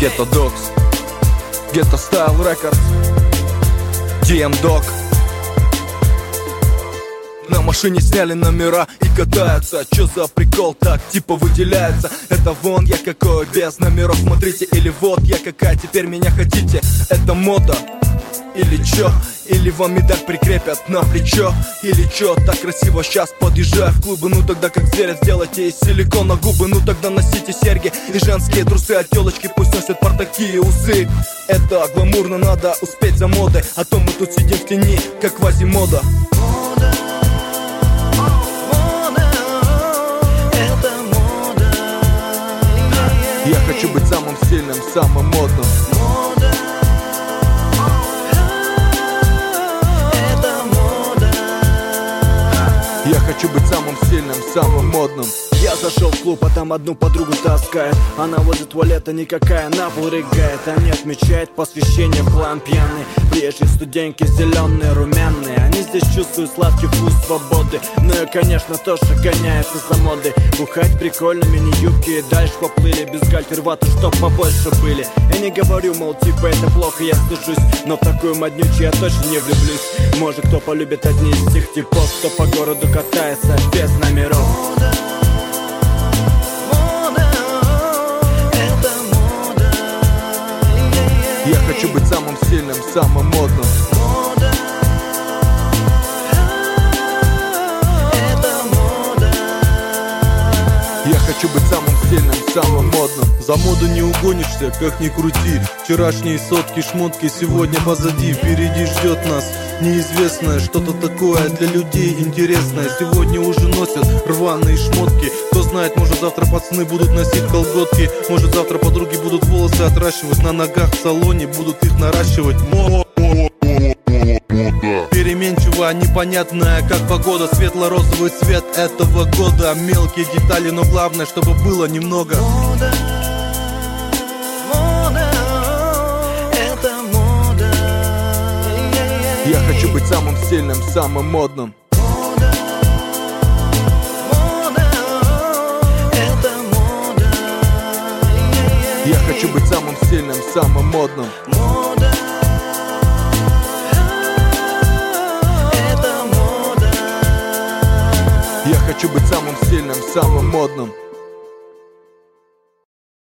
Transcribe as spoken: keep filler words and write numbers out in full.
Ghetto Dogs, Ghetto Style Records, ди эм Dog. На машине сняли номера и катаются. Чё за прикол, так типа выделяется? Это вон я какой, без номеров, смотрите. Или вот я какая, теперь меня хотите. Это мода или чё? Или вам медаль прикрепят на плечо? Или чё, так красиво сейчас подъезжаю в клубы. Ну тогда как зверя сделайте из силикона губы. Ну тогда носите серьги и женские трусы. А тёлочки пусть носят портаки и усы. Это гламурно, надо успеть за модой. А то мы тут сидим в тени, как квазимода. Я хочу быть самым сильным, самым модным. Мода, это мода. Я хочу быть самым сильным, самым модным. Я зашел в клуб, а там одну подругу таскает. Она возле туалета никакая, на пол рыгает. Они отмечают посвящение в хлам пьяный. Приезжие студентки зеленые, румяные. Они здесь чувствуют сладкий вкус свободы. Ну и конечно тоже гоняется за модой. Бухать прикольно, мини-юбки и дальше поплыли. Бюстгальтер, вату, чтоб побольше были. Я не говорю, мол, типа это плохо, я стыжусь. Но в такую моднючую я точно не влюблюсь. Может кто полюбит одни из тех типов, кто по городу катается без номеров. Я хочу быть самым сильным, самым модным. Мода, это мода. Я хочу быть самым сильным, самым модным. За моду не угонишься, как ни крути. Вчерашние сотки, шмотки сегодня позади. Впереди ждет нас неизвестное, что-то такое для людей интересное. Сегодня уже носят рваные шмотки. Кто знает, может завтра пацаны будут носить колготки. Может завтра подруги будут волосы отращивать. На ногах в салоне будут их наращивать. Мода переменчивая, непонятная, как погода. Светло-розовый цвет этого года. Мелкие детали, но главное, чтобы было немного. Мода, мода, это мода. Я хочу быть самым сильным, самым модным. Мода, мода, это мода. Я хочу быть самым сильным, самым модным. Мода, это мода. Я хочу быть самым сильным, самым модным.